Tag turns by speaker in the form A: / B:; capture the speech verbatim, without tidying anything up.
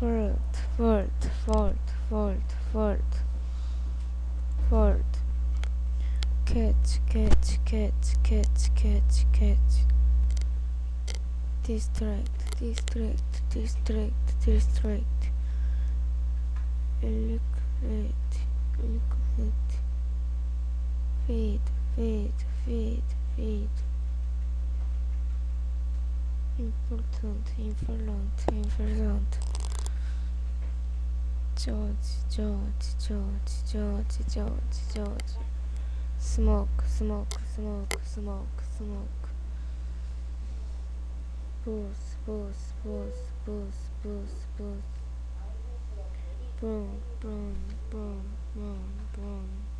A: Fold, fold, fold, fold, fold, fold. Catch, catch, catch, catch, catch, catch. Distract, distract, distract, distract. Liquid, liquid. Feed, feed, feed, feed. Important, important, important. George, George, George, George, George, George. Smoke, smoke, smoke, smoke, smoke. Booze, booze, booze, booze, booze, booze. Broom, broom, broom, broom, broom.